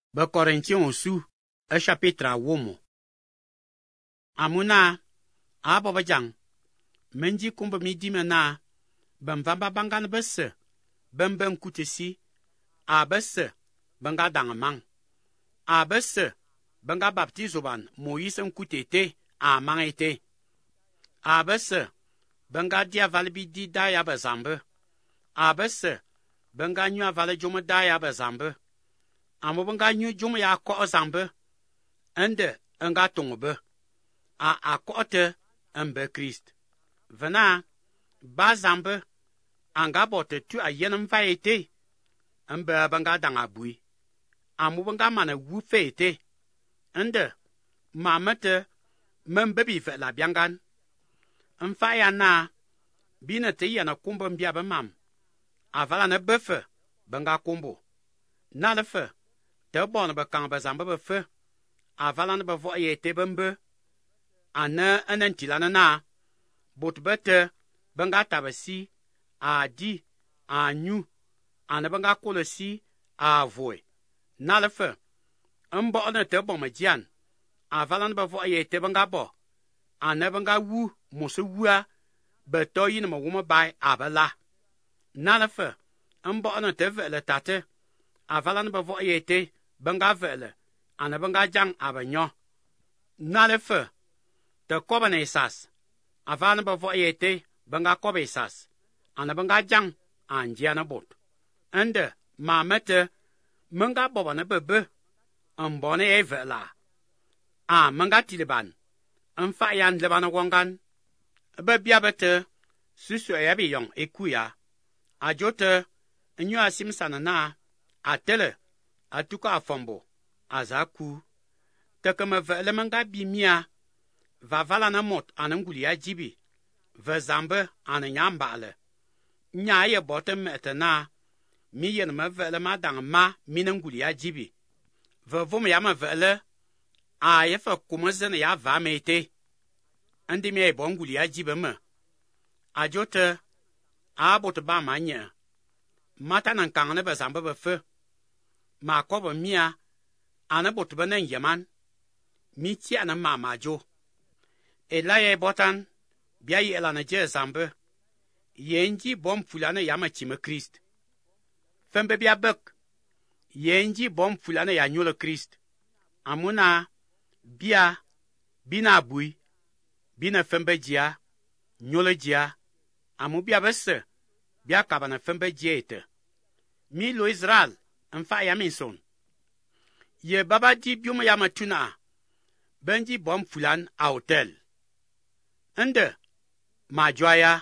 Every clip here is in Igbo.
Be Corinthiens osu chapitre awomo. Amuna abo jang menji kumba midi mena bamvamba bangan besse bemben kutesi a besse benga dangmang a besse benga baptizo ban Moïse nkutete a mangete a besse benga dia valbi di daya bazambe a besse benga nyu avale jomo daya bazambe amo benga nyu jomo ya ko zambe ende nga tongbe a akote embe Christ vena ba zambe anga bote tu a yenem vaete embe benga danga bui amo benga mana wu fete ende mamete membebi fe la biangan mfa ya na bine te yana kumbo mbia be mam avala na befe benga kumbo na le fe te bon be kan be zambe be fe avala na be vo ye te bembe ana anantilana na bot bete benga tabasi a di a nyu ana benga kolesi a voe na le fe mbo na te bon majian avala na be vo ye te benga bo ana benga wu musu wua beto yin ma wuma bai abala na le fe mbo na te vele tate avala na be vo ye te benga vele ana benga jang abanyo na le fe te koba na isas avala na be vo ye te benga koba isas ana benga jang anjia na bot ende mamete menga boba na bebe mbone e vela a menga tiliban mfa yan lebana wongan be bia bete susu ya bi yong ekuya ajote nyu asim sana na atele atuka afombo azaku tekeme vele menga bi mia va vala na mot ananguli ya jibi ve zambe ananyambale nya ye botem etena mi yen me vele ma dang ma minanguli ya jibi ve vom ya ma vele a ye fa kumazen ya va mete andi me bonguli ya jibe me ajote a bot ba manya mata nan kan ne be zambe be fe ma ko ba mia ana bot be nan yaman mi ti ana mama jo elaye botan bia yi elana je zambe yenji bom fulana yama chime Christ fembe bia bek yenji bom fulana ya nyolo Christ amuna bia bina bui bina fembe jia nyolo jia amu bia bese bia kabana fembe jiete mi lo Israel mfa ya minson ye baba di biuma yama tuna benji bom fulan a hotel ende ma joya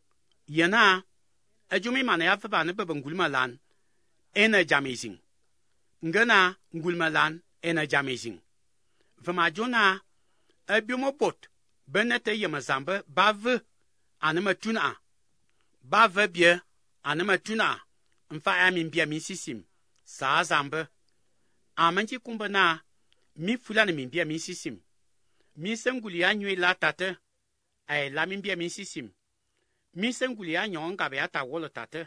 yena ajumi mana ya faba ne bebe ngulma lan ena jamizing ngana ngulma lan ena jamizing vama jona abiumo bot benete yema zambe bave anema tuna bave bie anema tuna mfa ya min bia min sisim sa zambe amanji kumba na mi fulani min bia min sisim mi senguli ya nyui la tate ay la min bia min sisim mi senguli ya nyon gabe ya ta wolo tate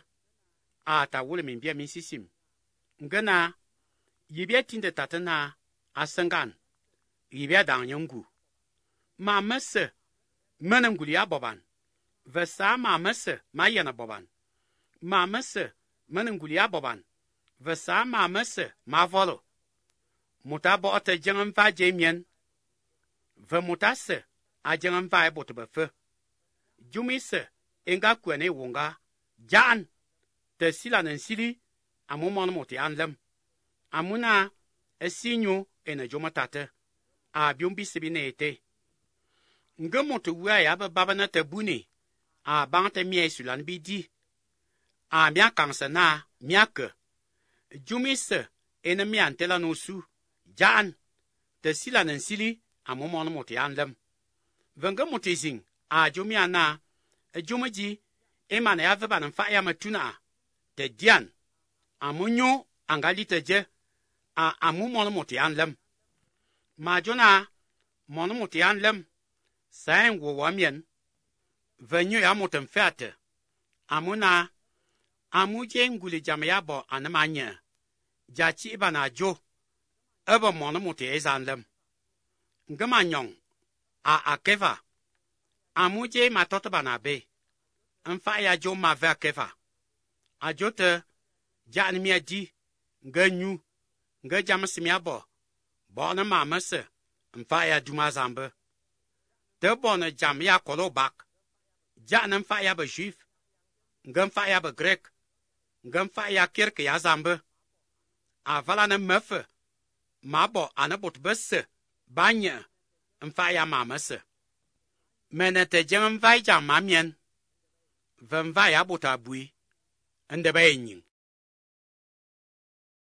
a ta wolo min bia min sisim ngana yibia tinde tate na asengan yibia dang nyongu ma mese menenguli ya boban vesa ma mese ma yana boban ma mese menenguli ya boban vesa ma mese ma volo muta bo te jengam va jemien ve muta se a jengam va bot be fe jumi se enga kwene wonga jan te sila nan sili amumon moti anlem amuna esinyu ene jomatate a biumbi sibinete ngamoto wa ya baba na tabuni a bante mie sulan bidi a mia kansa na miake jumi se ene mi antela no su jan te sila nan sili amumon moti anlem venga motizing a jumi ana jumaji emana ya veba nan fa ya matuna te dian amunyo angalite je a amumon moti anlem majona mon moti anlem sain wo wamien venyo ya motem fate amuna amuje nguli jamya bo anamanya jachi bana jo ebe mɔne muti ezan lem. Ngema nyong a akeva. Amuje ma tot bana be. Mfa ya jo ma ve akeva. A jo te jan mi di nge nyu nge jam simia bo. Bɔne ma mese mfa ya duma zambe. Te bɔne jam ya kolo bak. Jan mfa ya be juif. Nge mfa ya be grek. Nge mfa ya kirke ya zambe. A vala ne mefe. Ma bo ane bot bese. Banye mfa ya ma mese. Mene te jem mva jam ma mien. Ve mva ya bot abui. Ndebe nying.